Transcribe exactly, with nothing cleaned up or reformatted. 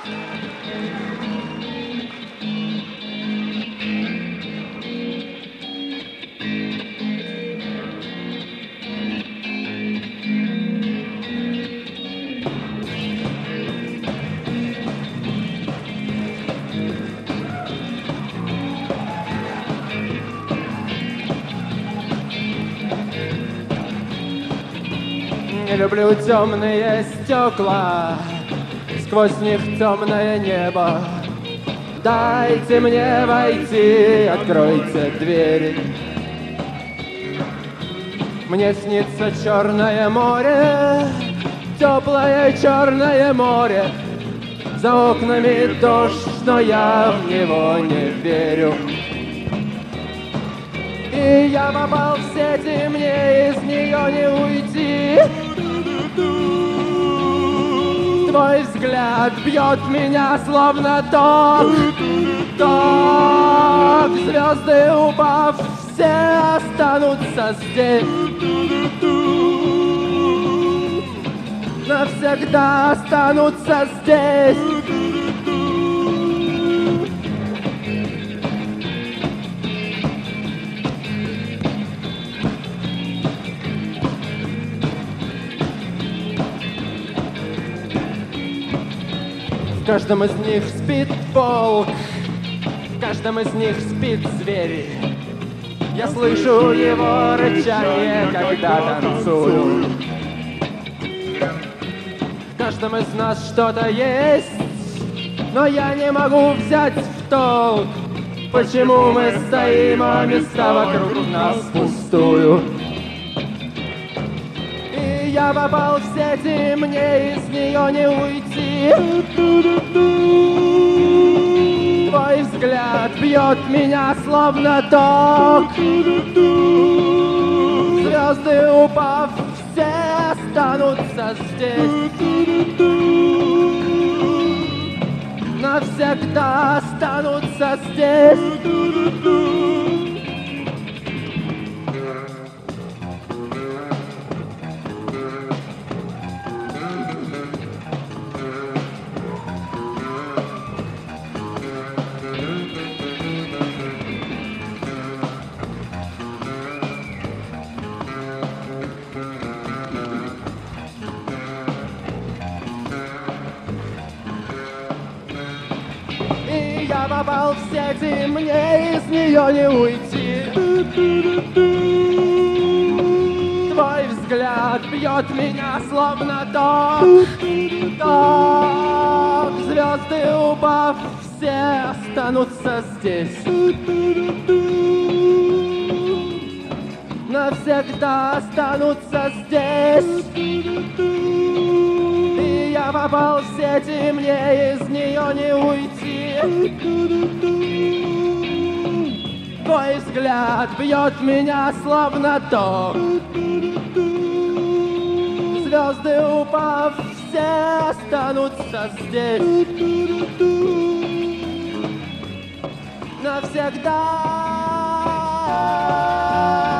Не люблю темные стекла, сквозь них темное небо. Дайте мне войти, откройте двери. Мне снится черное море, теплое черное море. За окнами дождь, но я в него не верю. И я попал в сеть, и мне из нее не уйти. Твой взгляд бьет меня словно ток, ток. Звезды упав, все останутся здесь. Навсегда останутся здесь. В каждом из них спит волк, в каждом из них спит зверь. Я слышу его рычание, когда танцую. В каждом из нас что-то есть, но я не могу взять в толк, почему мы стоим, а места вокруг нас пустую. И я попал в сеть, и мне из нее не уйти. Твой взгляд бьет меня словно ток. Звезды упав, все останутся здесь. Навсегда останутся здесь. Я попал в сеть, и мне из нее не уйти. Твой взгляд бьет меня словно ток, ток. Звезды упав, все останутся здесь. Навсегда останутся здесь. И я попал в сеть, и мне из нее не уйти. Твой взгляд бьет меня словно ток. Звезды упав, все останутся здесь. Навсегда.